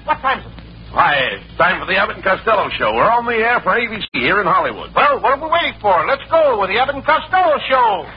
What time is it? Why, it's time for the Abbott and Costello Show. We're on the air for ABC here in Hollywood. Well, what are we waiting for? Let's go with the Abbott and Costello Show.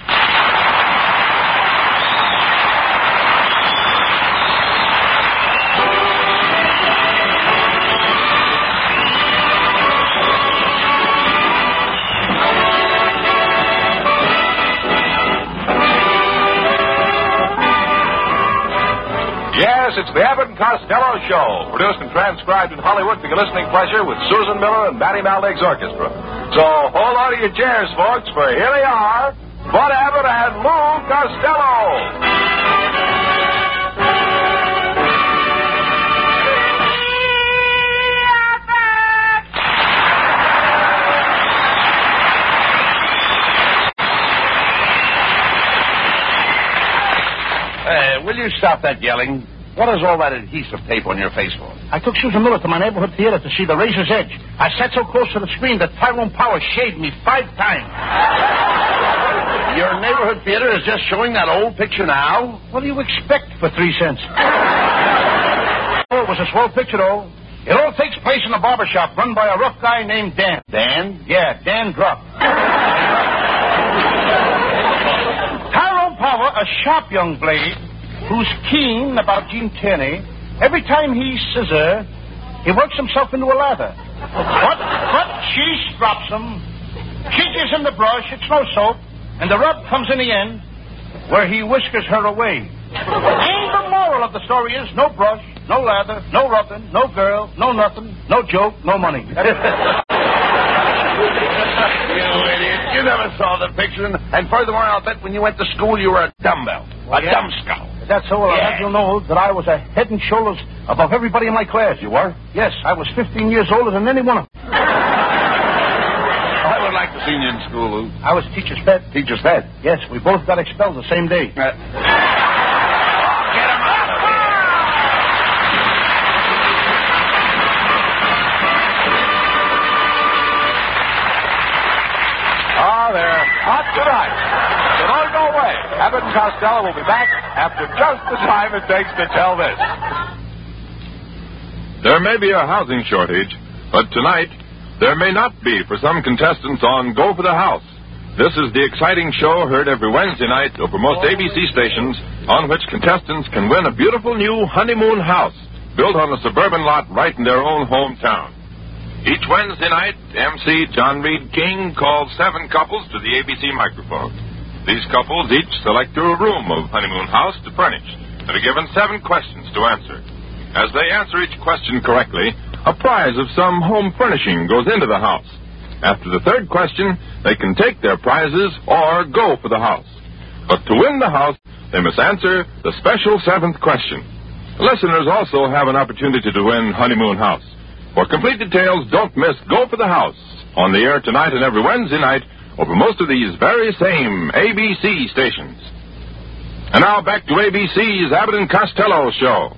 Yes, it's the Abbott and Costello Show, produced and transcribed in Hollywood for your listening pleasure with Susan Miller and Matty Maldick's orchestra. So hold on to your chairs, folks, for here they are, Bud Abbott and Lou Costello. Will you stop that yelling? What is all that adhesive tape on your face for? I took Susan Miller to my neighborhood theater to see The Razor's Edge. I sat so close to the screen that Tyrone Power shaved me 5 times. Your neighborhood theater is just showing that old picture now? What do you expect for 3 cents? Oh, it was a swell picture, though. It all takes place in a barber shop run by a rough guy named Dan. Dan? Yeah, Dan Drupp. Tyrone Power, a sharp young blade, who's keen about Gene Tierney. Every time he scissor, he works himself into a lather. But she strops him. She gives him the brush, it's no soap, and the rub comes in the end, where he whiskers her away. And the moral of the story is no brush, no lather, no rubbing, no girl, no nothing, no joke, no money. You idiot. You never saw the picture. And furthermore, I'll bet when you went to school you were a dumbbell. A dumb skull. That's so. I had you know that I was a head and shoulders above everybody in my class. You were? Yes, I was 15 years older than any one of them. I would like to see you in school, Lou. I was teacher's pet. Teacher's pet? Yes, we both got expelled the same day. Get him out of here. They're not tonight. So don't go away. Abbott and Costello will be back after just the time it takes to tell this. There may be a housing shortage, but tonight there may not be for some contestants on Go for the House. This is the exciting show heard every Wednesday night over most ABC stations, on which contestants can win a beautiful new honeymoon house built on a suburban lot right in their own hometown. Each Wednesday night, MC John Reed King calls 7 couples to the ABC microphone. These couples each select a room of honeymoon house to furnish and are given 7 questions to answer. As they answer each question correctly, a prize of some home furnishing goes into the house. After the 3rd question, they can take their prizes or go for the house. But to win the house, they must answer the special 7th question. Listeners also have an opportunity to win honeymoon house. For complete details, don't miss Go for the House, on the air tonight and every Wednesday night over most of these very same ABC stations. And now back to ABC's Abbott and Costello Show.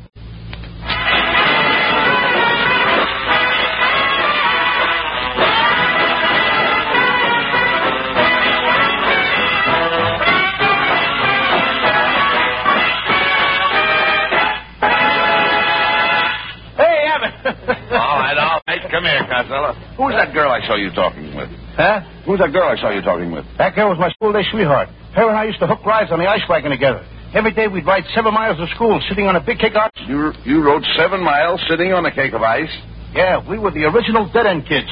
Come here, Costello. Who's that girl I saw you talking with? Huh? Who's that girl I saw you talking with? That girl was my school day sweetheart. Her and I used to hook rides on the ice wagon together. Every day we'd ride 7 miles to school, sitting on a big cake of ice. You rode 7 miles sitting on a cake of ice? Yeah, we were the original dead-end kids.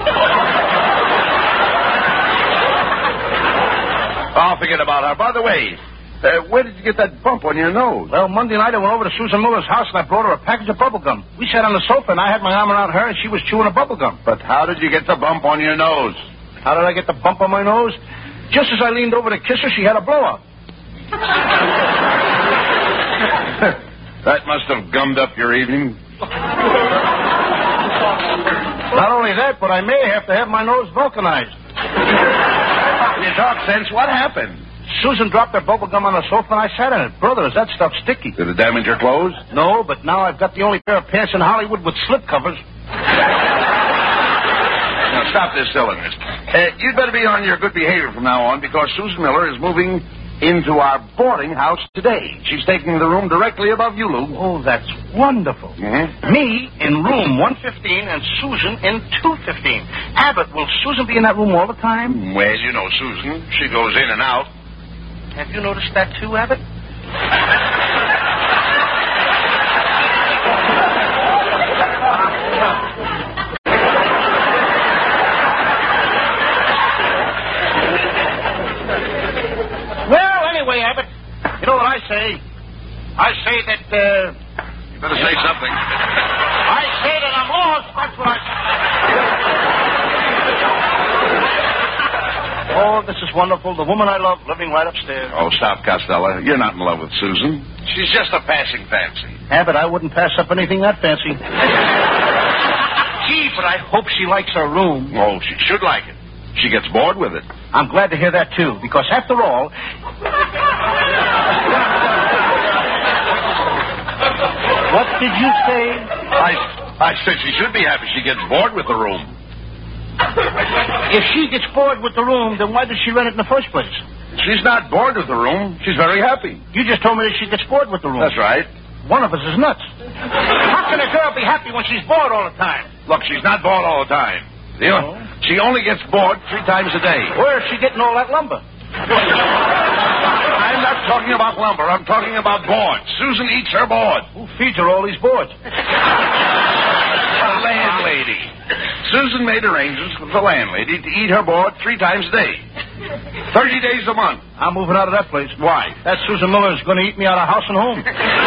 Oh, forget about her. By the way, where did you get that bump on your nose? Well, Monday night I went over to Susan Miller's house and I brought her a package of bubble gum. We sat on the sofa and I had my arm around her and she was chewing a bubble gum. But how did you get the bump on your nose? How did I get the bump on my nose? Just as I leaned over to kiss her, she had a blow-up. That must have gummed up your evening. Not only that, but I may have to have my nose vulcanized. You talk sense. What happened? Susan dropped her bubble gum on the sofa and I sat in it. Brother, is that stuff sticky? Did it damage your clothes? No, but now I've got the only pair of pants in Hollywood with slip covers. Now, stop this silliness. You'd better be on your good behavior from now on because Susan Miller is moving into our boarding house today. She's taking the room directly above you, Lou. Oh, that's wonderful. Mm-hmm. Me in room 115 and Susan in 215. Abbott, will Susan be in that room all the time? Well, you know Susan. She goes in and out. Have you noticed that too, Abbott? Well, anyway, Abbott, you know what I say? I say that, You better say something. I say that I'm lost. That's what I say. Oh, this is wonderful. The woman I love living right upstairs. Oh, stop, Costello. You're not in love with Susan. She's just a passing fancy. Abbott, I wouldn't pass up anything that fancy. Gee, but I hope she likes her room. Oh, she should like it. She gets bored with it. I'm glad to hear that, too, because after all... What did you say? I said she should be happy she gets bored with the room. If she gets bored with the room, then why did she rent it in the first place? She's not bored with the room. She's very happy. You just told me that she gets bored with the room. That's right. One of us is nuts. How can a girl be happy when she's bored all the time? Look, she's not bored all the time. You know, she only gets bored 3 times a day. Where is she getting all that lumber? I'm not talking about lumber. I'm talking about boards. Susan eats her board. Who feeds her all these boards? The landlady. Susan made arrangements with the landlady to eat her board 3 times a day. 30 days a month. I'm moving out of that place. Why? That Susan Miller is going to eat me out of house and home.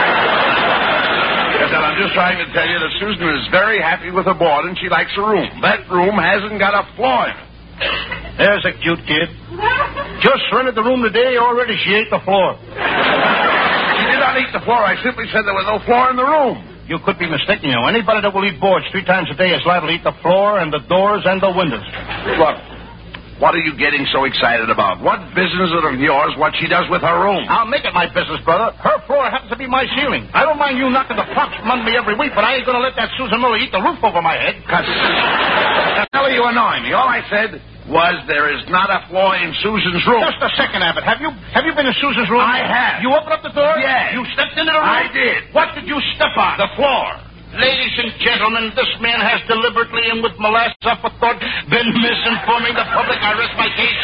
Yes, and I'm just trying to tell you that Susan is very happy with her board and she likes her room. That room hasn't got a floor in it. There's a cute kid. Just rented the room today, already she ate the floor. She did not eat the floor. I simply said there was no floor in the room. You could be mistaken, you know. Anybody that will eat boards 3 times a day is liable to eat the floor and the doors and the windows. Look, what are you getting so excited about? What business is it of yours what she does with her room? I'll make it my business, brother. Her floor happens to be my ceiling. I don't mind you knocking the props from under me every week, but I ain't going to let that Susan Miller eat the roof over my head. Costello, you annoy me. All I said was there is not a floor in Susan's room. Just a second, Abbott. Have you been in Susan's room? I have. You opened up the door? Yes. You stepped into the room? I did. What did you step on? The floor. Ladies and gentlemen, this man has deliberately and with molasses aforethought been misinforming the public. I rest my case.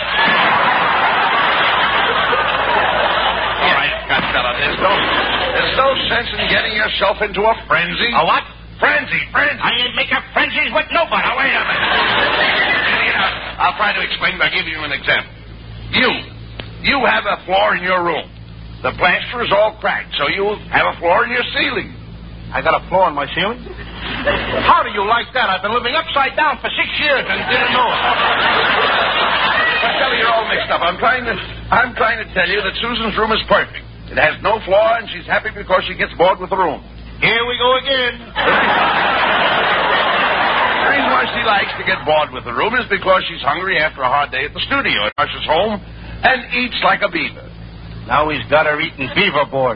All right, Costello, there's no sense in getting yourself into a frenzy. A what? Frenzy. I ain't making frenzies with nobody. Now, wait a minute. I'll try to explain by giving you an example. You have a floor in your room. The plaster is all cracked, so you have a floor in your ceiling. I got a floor in my ceiling? How do you like that? I've been living upside down for 6 years and didn't know it. Costello, you're all mixed up. I'm trying to tell you that Susan's room is perfect. It has no floor, and she's happy because she gets bored with the room. Here we go again. The reason why she likes to get bored with the room is because she's hungry after a hard day at the studio and rushes home and eats like a beaver. Now he's got her eating beaver board.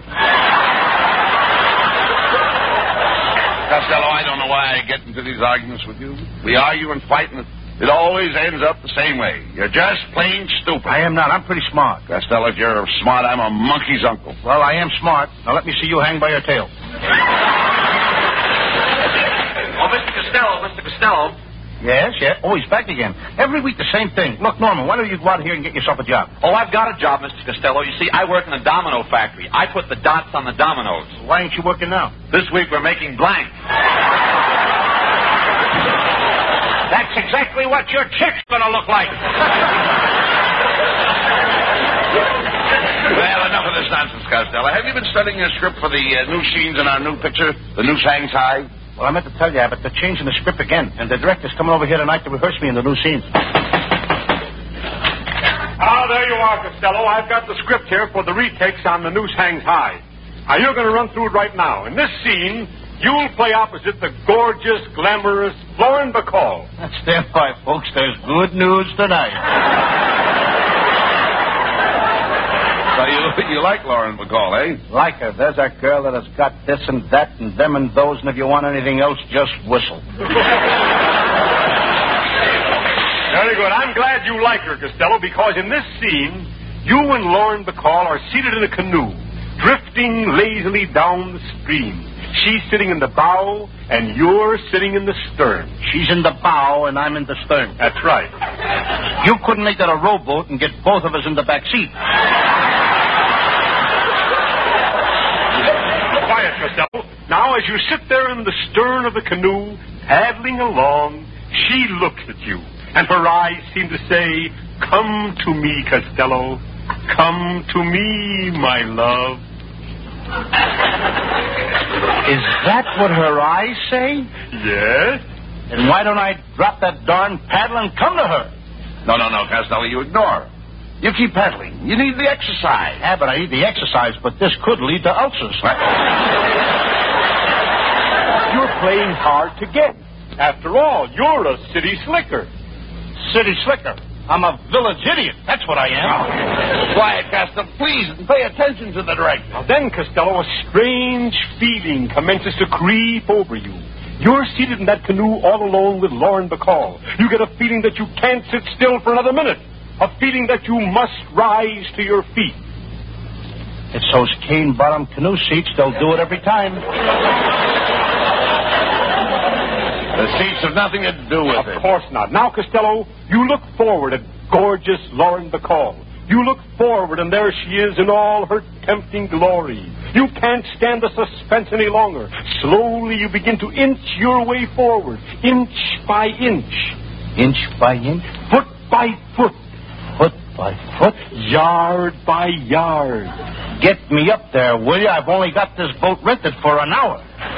Costello, I don't know why I get into these arguments with you. We argue and fight, and it always ends up the same way. You're just plain stupid. I am not. I'm pretty smart. Costello, if you're smart, I'm a monkey's uncle. Well, I am smart. Now let me see you hang by your tail. Oh, Mr. Costello. Yes. Oh, he's back again. Every week the same thing. Look, Norman, why don't you go out here and get yourself a job? Oh, I've got a job, Mr. Costello. You see, I work in a domino factory. I put the dots on the dominoes. Why ain't you working now? This week we're making blanks. That's exactly what your chick's going to look like. Well, enough of this nonsense, Costello. Have you been studying your script for the new scenes in our new picture, The Noose Hangs High? Well, I meant to tell you, Abbott, they're changing the script again, and the director's coming over here tonight to rehearse me in the new scenes. Ah, there you are, Costello. I've got the script here for the retakes on The Noose Hangs High. Now, you're going to run through it right now. In this scene, you'll play opposite the gorgeous, glamorous Lauren Bacall. Stand by, folks. There's good news tonight. So you like Lauren Bacall, eh? Like her. There's a girl that has got this and that and them and those, and if you want anything else, just whistle. Very good. I'm glad you like her, Costello, because in this scene, You and Lauren Bacall are seated in a canoe, drifting lazily down the stream. She's sitting in the bow, and you're sitting in the stern. She's in the bow, and I'm in the stern. That's right. You couldn't make that a rowboat and get both of us in the back seat. Quiet, Costello. Now, as you sit there in the stern of the canoe, paddling along, she looks at you, and her eyes seem to say, "Come to me, Costello. Come to me, my love." Is that what her eyes say? Yes? Then why don't I drop that darn paddle and come to her? No, Costello, you ignore her. You keep paddling. You need the exercise. Yeah, but I need the exercise, but this could lead to ulcers. You're playing hard to get. After all, you're a city slicker. City slicker. I'm a village idiot. That's what I am. Oh. Quiet, Costello, please, and pay attention to the direction. Now then, Costello, a strange feeling commences to creep over you. You're seated in that canoe all alone with Lauren Bacall. You get a feeling that you can't sit still for another minute. A feeling that you must rise to your feet. It's those cane-bottom canoe seats. They'll do it every time. The seats have nothing to do with it. Of course not. Now, Costello, you look forward at gorgeous Lauren Bacall. You look forward, and there she is in all her tempting glory. You can't stand the suspense any longer. Slowly, you begin to inch your way forward, inch by inch. Inch by inch? Foot by foot. Foot by foot? Yard by yard. Get me up there, will you? I've only got this boat rented for an hour.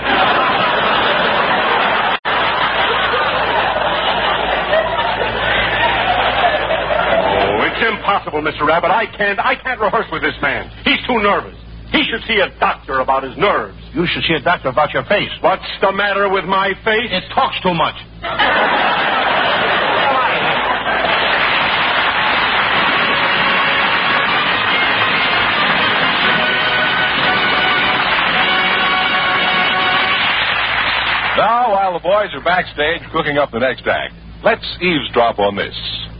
Impossible, Mr. Rabbit. I can't rehearse with this man. He's too nervous. He should see a doctor about his nerves. You should see a doctor about your face. What's the matter with my face? It talks too much. Now, while the boys are backstage cooking up the next act, let's eavesdrop on this.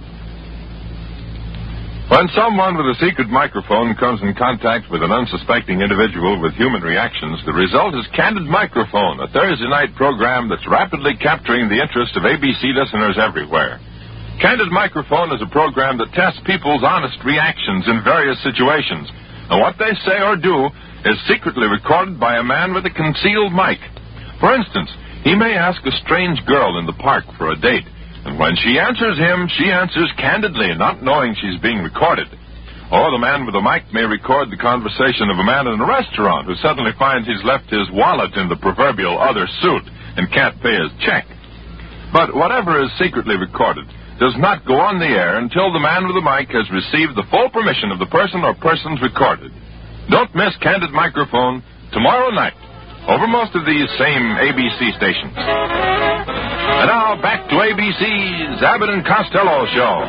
When someone with a secret microphone comes in contact with an unsuspecting individual with human reactions, the result is Candid Microphone, a Thursday night program that's rapidly capturing the interest of ABC listeners everywhere. Candid Microphone is a program that tests people's honest reactions in various situations, and what they say or do is secretly recorded by a man with a concealed mic. For instance, he may ask a strange girl in the park for a date, and when she answers him, she answers candidly, not knowing she's being recorded. Or the man with the mic may record the conversation of a man in a restaurant who suddenly finds he's left his wallet in the proverbial other suit and can't pay his check. But whatever is secretly recorded does not go on the air until the man with the mic has received the full permission of the person or persons recorded. Don't miss Candid Microphone tomorrow night over most of these same ABC stations. And now, back to ABC's Abbott and Costello Show.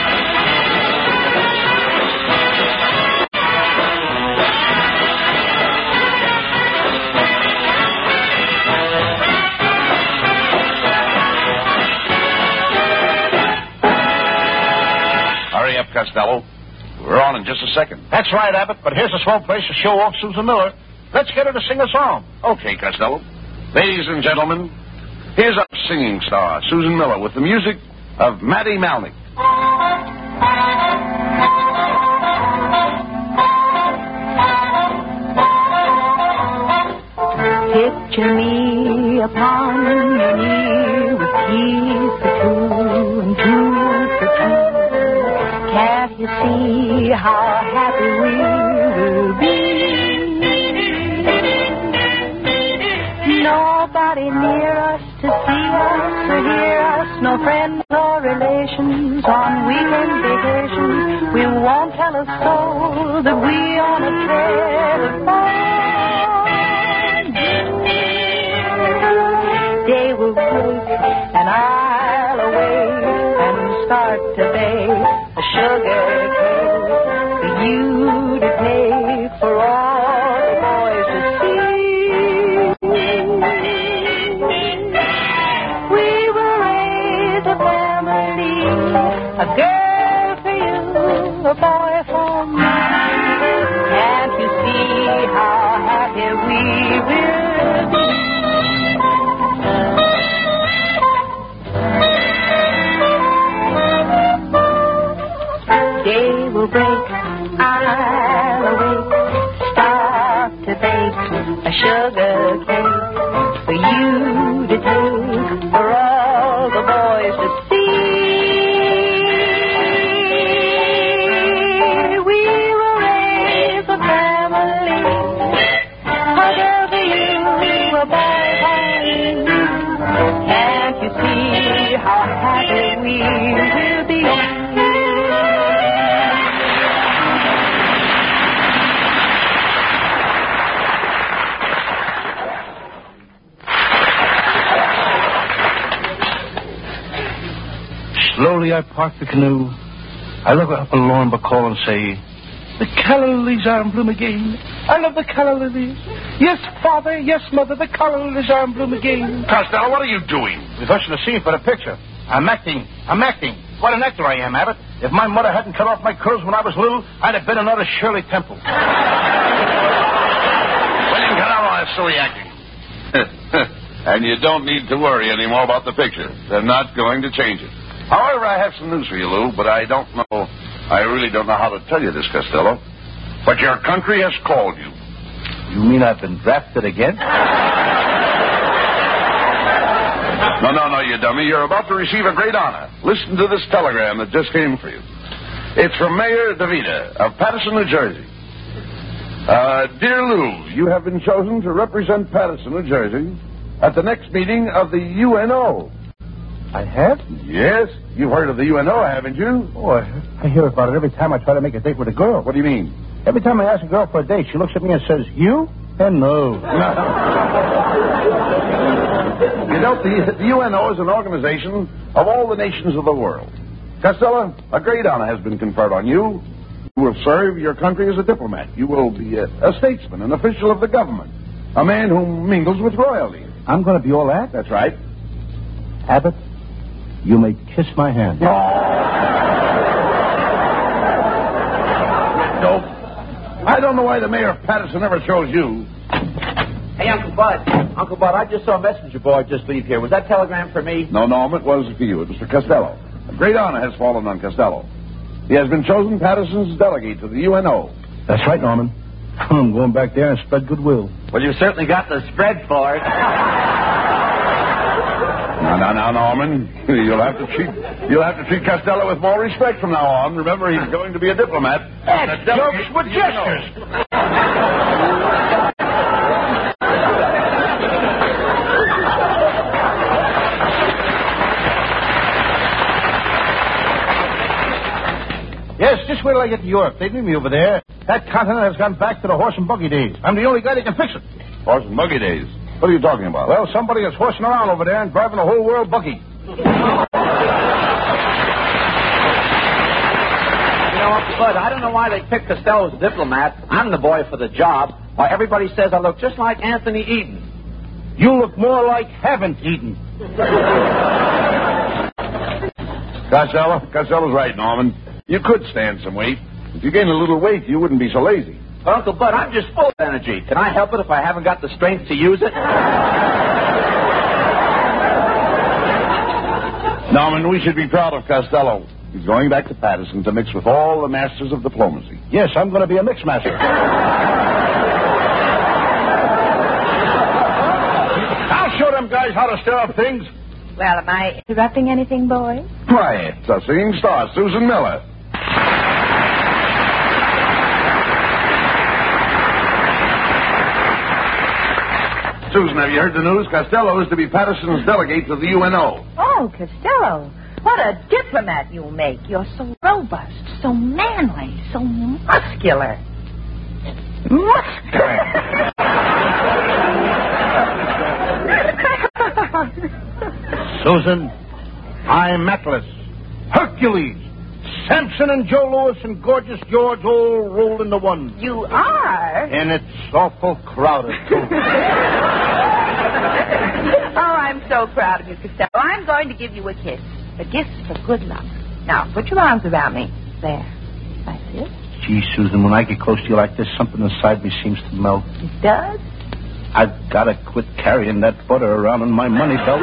Hurry up, Costello. We're on in just a second. That's right, Abbott, but here's a swell place to show off Susan Miller. Let's get her to sing a song. Okay, Costello. Ladies and gentlemen, here's our singing star, Susan Miller, with the music of Matty Malnick. Picture me upon your knee with keys for two and two for two. Can't you see how happy we will be? Nobody near us to see us or hear us, no friends or relations on weekend vacations. We won't tell a soul that we on a trail of fun. Day will break and I'll awake and start to bake a sugar cake for you to take for all the boys to see. We will raise a family, a girl for you, a boy for me. Slowly I park the canoe. I look up at Lauren Bacall and say, the calla lilies are in bloom again. I love the calla lilies. Yes, Father, yes, Mother, the calla lilies are in bloom again. Costello, what are you doing? Rehearsing the scene for the picture. I'm acting. What an actor I am, Abbott. If my mother hadn't cut off my curls when I was little, I'd have been another Shirley Temple. William Canaro, that's silly acting. And you don't need to worry anymore about the picture. They're not going to change it. However, I have some news for you, Lou, but I really don't know how to tell you this, Costello. But your country has called you. You mean I've been drafted again? No, you dummy. You're about to receive a great honor. Listen to this telegram that just came for you. It's from Mayor DeVita of Paterson, New Jersey. Dear Lou, you have been chosen to represent Paterson, New Jersey at the next meeting of the UNO. I have? Yes. You've heard of the UNO, haven't you? Oh, I hear about it every time I try to make a date with a girl. What do you mean? Every time I ask a girl for a date, she looks at me and says, you? And no. You know, the UNO is an organization of all the nations of the world. Costello, a great honor has been conferred on you. You will serve your country as a diplomat. You will be a statesman, an official of the government, a man who mingles with royalty. I'm going to be all that? That's right. Abbott, you may kiss my hand. No. I don't know why the mayor of Paterson never chose you. Hey, Uncle Bud. Uncle Bud, I just saw a messenger boy just leave here. Was that telegram for me? No, it wasn't for you. It was for Costello. A great honor has fallen on Costello. He has been chosen Paterson's delegate to the UNO. That's right, Norman. I'm going back there and spread goodwill. Well, you certainly got the spread for it. Now, Norman. You'll have to treat Costello with more respect from now on. Remember, he's going to be a diplomat. That's jokes with gestures. Yes, just wait till I get to Europe. They need me over there. That continent has gone back to the horse and buggy days. I'm the only guy that can fix it. Horse and buggy days? What are you talking about? Well, somebody is horsing around over there and driving the whole world buggy. You know, Uncle Bud, I don't know why they picked Costello as a diplomat. I'm the boy for the job. Why, everybody says I look just like Anthony Eden. You look more like haven't eaten. Costello's right, Norman. You could stand some weight. If you gained a little weight, you wouldn't be so lazy. But, Uncle Bud, I'm just full of energy. Can I help it if I haven't got the strength to use it? Norman, we should be proud of Costello. He's going back to Paterson to mix with all the masters of diplomacy. Yes, I'm going to be a mix master. I'll show them guys how to stir up things. Well, am I interrupting anything, boys? Why, it's a singing star, Susan Miller. Susan, have you heard the news? Costello is to be Paterson's delegate to the UNO. Oh, Costello. What a diplomat you'll make. You're so robust, so manly, so muscular. Susan, I'm Atlas, Hercules, Samson and Joe Louis and Gorgeous George all rolled into one. You are? And it's awful crowded, too. Oh, I'm so proud of you, Costello. I'm going to give you a kiss. A gift for good luck. Now, put your arms around me. There. Like this. Gee, Susan, when I get close to you like this, something inside me seems to melt. It does? I've got to quit carrying that butter around in my money belt.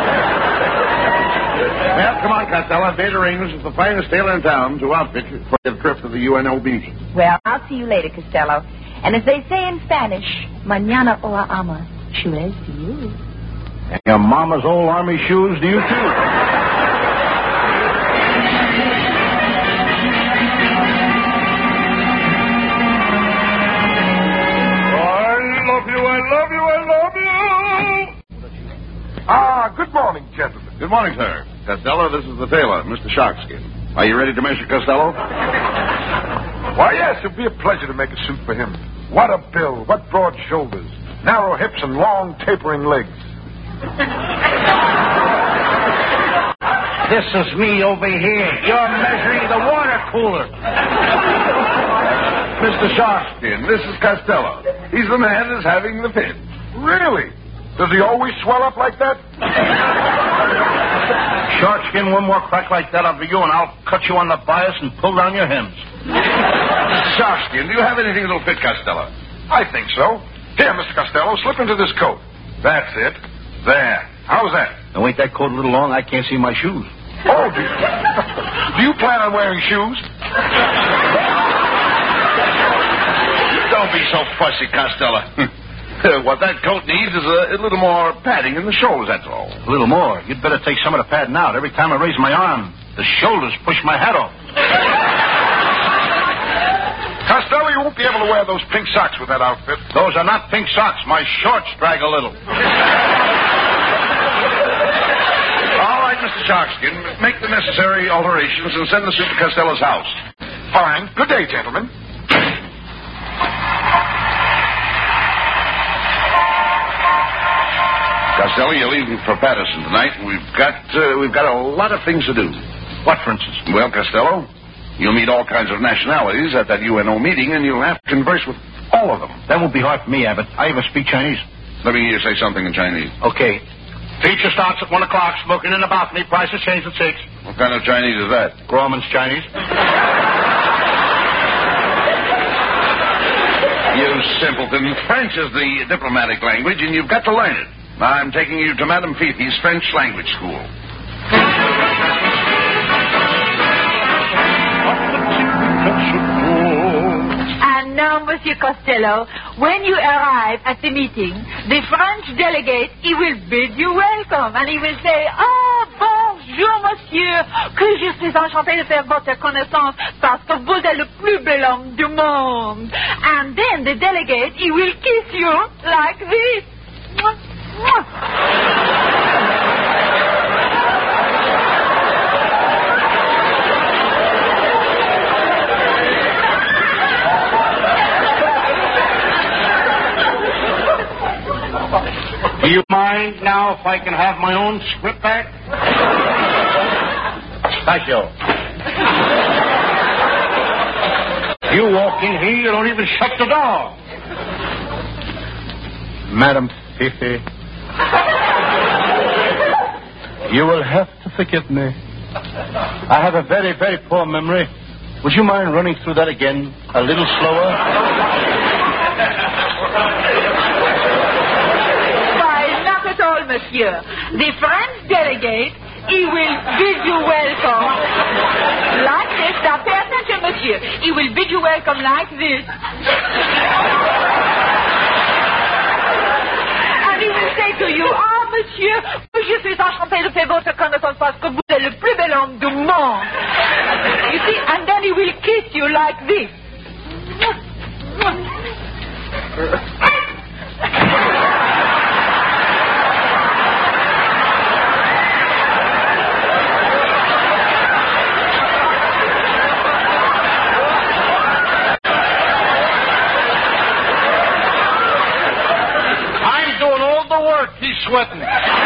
Well, come on, Costello. I've made arrangements with the finest tailor in town to outfit you for the trip to the UNO meeting. Well, I'll see you later, Costello. And as they say in Spanish, mañana hora ama, shoes to you. And your mama's old army shoes to you, too. Good morning, gentlemen. Good morning, sir. Costello, this is the tailor, Mr. Sharkskin. Are you ready to measure Costello? Why, yes, it'd be a pleasure to make a suit for him. What a build, what broad shoulders, narrow hips and long tapering legs. This is me over here. You're measuring the water cooler. Mr. Sharpskin, this is Costello. He's the man that's having the fit. Really? Does he always swell up like that? Sharkskin, one more crack like that of you, and I'll cut you on the bias and pull down your hems. Sharkskin, do you have anything that'll fit Costello? I think so. Here, Mr. Costello, slip into this coat. That's it. There. How's that? Now, ain't that coat a little long? I can't see my shoes. Oh, do you plan on wearing shoes? Don't be so fussy, Costello. What that coat needs is a little more padding in the shoulders, that's all. A little more. You'd better take some of the padding out. Every time I raise my arm, the shoulders push my hat off. Costello, you won't be able to wear those pink socks with that outfit. Those are not pink socks. My shorts drag a little. All right, Mr. Sharkskin, make the necessary alterations and send the suit to Costello's house. Fine. Good day, gentlemen. Costello, you're leaving for Patterson tonight, and we've got a lot of things to do. What, for instance? Well, Costello, you'll meet all kinds of nationalities at that UNO meeting, and you'll have to converse with all of them. That won't be hard for me, Abbott. I even speak Chinese. Let me hear you say something in Chinese. Okay. Feature starts at 1 o'clock, smoking in the balcony, prices change at 6. What kind of Chinese is that? Grauman's Chinese. You simpleton. French is the diplomatic language, and you've got to learn it. I'm taking you to Madame Fifi's French language school. And now, Monsieur Costello, when you arrive at the meeting, the French delegate, he will bid you welcome, and he will say, "Ah, bonjour, monsieur, que je suis enchanté de faire votre connaissance, parce que vous êtes le plus bel homme du monde." And then the delegate, he will kiss you like this. Do you mind now if I can have my own script back? Thank you. You walk in here, you don't even shut the door. Madam Fifi, you will have to forgive me. I have a very, very poor memory. Would you mind running through that again a little slower? Monsieur, the French delegate, he will bid you welcome like this. Now, pay attention, monsieur. He will bid you welcome like this. And he will say to you, "Ah, monsieur, je suis enchanté de faire votre connaissance parce que vous êtes le plus bel homme du monde." You see, and then he will kiss you like this. He's sweating.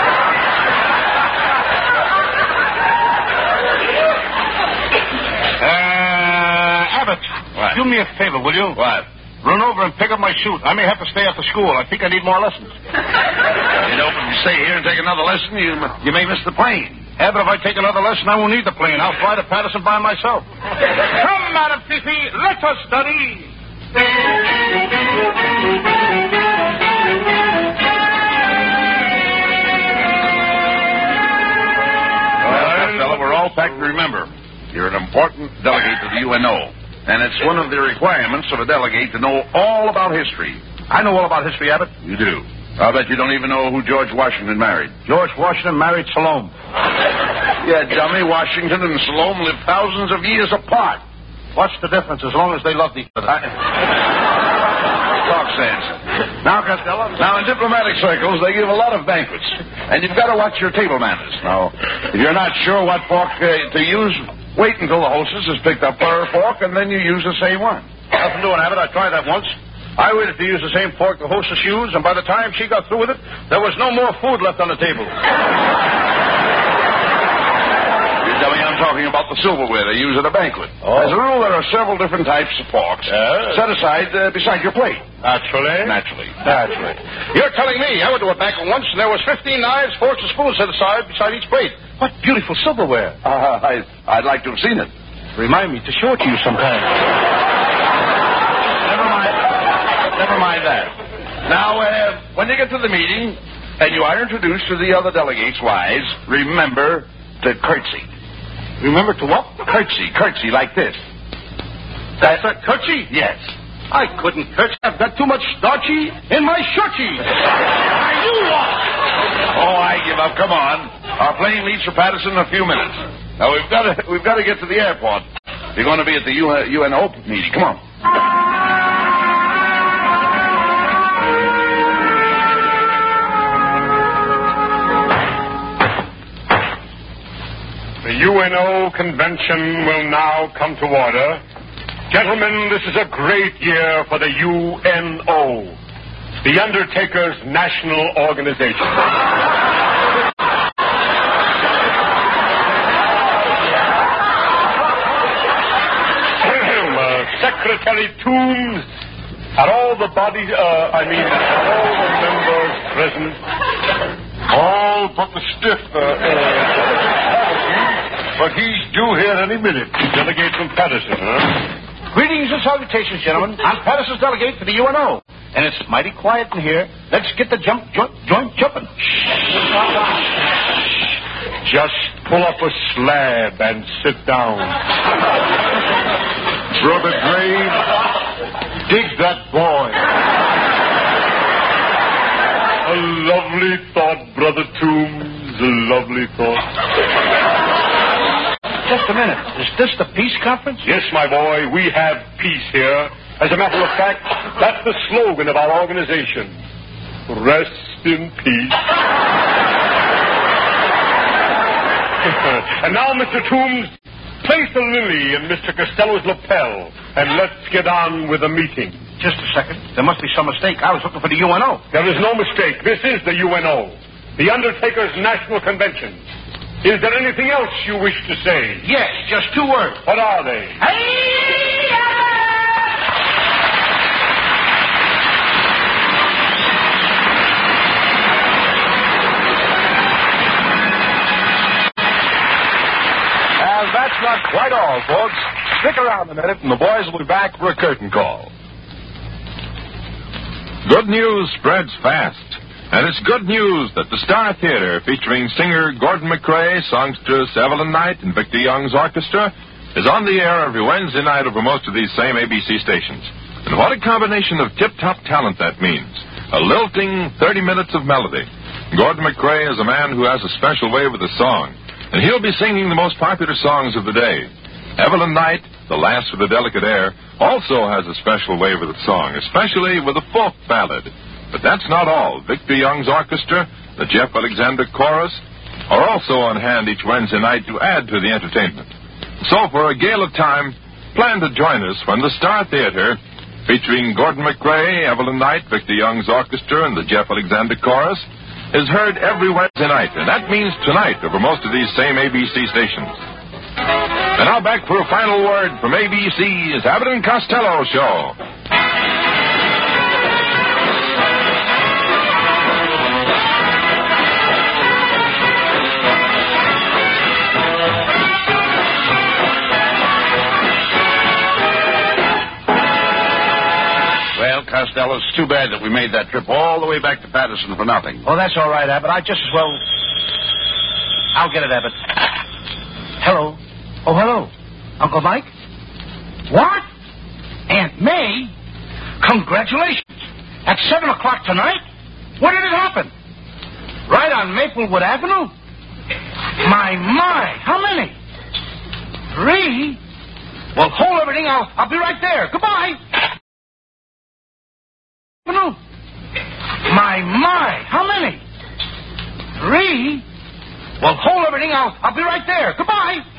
Abbott, what? Do me a favor, will you? What? Run over and pick up my suit. I may have to stay after school. I think I need more lessons. You know, if you stay here and take another lesson, you may miss the plane. Abbott, if I take another lesson, I won't need the plane. I'll fly to Patterson by myself. Come, Madam Fifi, let us study. We're all packed to remember. You're an important delegate to the UNO, and it's one of the requirements of a delegate to know all about history. I know all about history, Abbott. You do. I'll bet you don't even know who George Washington married. George Washington married Salome. Yeah, dummy, Washington and Salome lived thousands of years apart. What's the difference as long as they loved each other? Talk sense. Now, Costello. Now, in diplomatic circles, they give a lot of banquets. And you've got to watch your table manners. Now, if you're not sure what fork to use, wait until the hostess has picked up her fork, and then you use the same one. Nothing doing, Abbott. I tried that once. I waited to use the same fork the hostess used, and by the time she got through with it, there was no more food left on the table. I'm talking about the silverware they use at a banquet. Oh. As a rule, there are several different types of forks set aside beside your plate. Naturally. You're telling me I went to a banquet once and there was 15 knives, forks, and spoons set aside beside each plate. What beautiful silverware. I'd like to have seen it. Remind me to show it to you sometime. Never mind that. Now, when you get to the meeting and you are introduced to the other delegates' wives, remember to curtsy. Remember to what? Curtsy like this. That's a curtsy? Yes. I couldn't curtsy. I've got too much starchy in my shirty. Are you what? Oh, I give up. Come on. Our plane leaves for Patterson in a few minutes. Now, we've got to get to the airport. You're going to be at the UNO meeting. Come on. The UNO convention will now come to order. Gentlemen, this is a great year for the UNO, the Undertakers National Organization. Secretary Toombs, are all the bodies, all the members present? All but the stiff, but he's due here any minute. Delegate from Patterson, huh? Greetings and salutations, gentlemen. I'm Patterson's delegate for the UNO. And it's mighty quiet in here. Let's get the joint jumping. Just pull up a slab and sit down. Brother Gray, dig that boy. A lovely thought, Brother Toombs, a lovely thought. Just a minute. Is this the peace conference? Yes, my boy, we have peace here. As a matter of fact, that's the slogan of our organization. Rest in peace. And now, Mr. Toombs, place the lily in Mr. Costello's lapel, and let's get on with the meeting. Just a second. There must be some mistake. I was looking for the UNO. There is no mistake. This is the UNO, the Undertakers National Convention. Is there anything else you wish to say? Yes, just 2 words. What are they? And that's not quite all, folks. Stick around a minute, and the boys will be back for a curtain call. Good news spreads fast. And it's good news that the Star Theater, featuring singer Gordon McRae, songstress Evelyn Knight, and Victor Young's orchestra, is on the air every Wednesday night over most of these same ABC stations. And what a combination of tip-top talent that means. A lilting 30 minutes of melody. Gordon McRae is a man who has a special way with the song, and he'll be singing the most popular songs of the day. Evelyn Knight, the lass with the delicate air, also has a special way with the song, especially with a folk ballad. But that's not all. Victor Young's orchestra, the Jeff Alexander Chorus, are also on hand each Wednesday night to add to the entertainment. So for a gala time, plan to join us when the Star Theater, featuring Gordon McRae, Evelyn Knight, Victor Young's orchestra, and the Jeff Alexander Chorus, is heard every Wednesday night. And that means tonight over most of these same ABC stations. And now back for a final word from ABC's Abbott and Costello Show. Costello, it's too bad that we made that trip all the way back to Patterson for nothing. Oh, that's all right, Abbott. I just as well... I'll get it, Abbott. Hello. Oh, hello. Uncle Mike? What? Aunt May? Congratulations. At 7 o'clock tonight? When did it happen? Right on Maplewood Avenue? My. How many? 3? Well, hold everything. I'll be right there. Goodbye. My. How many? 3? Well, hold everything. I'll be right there. Goodbye.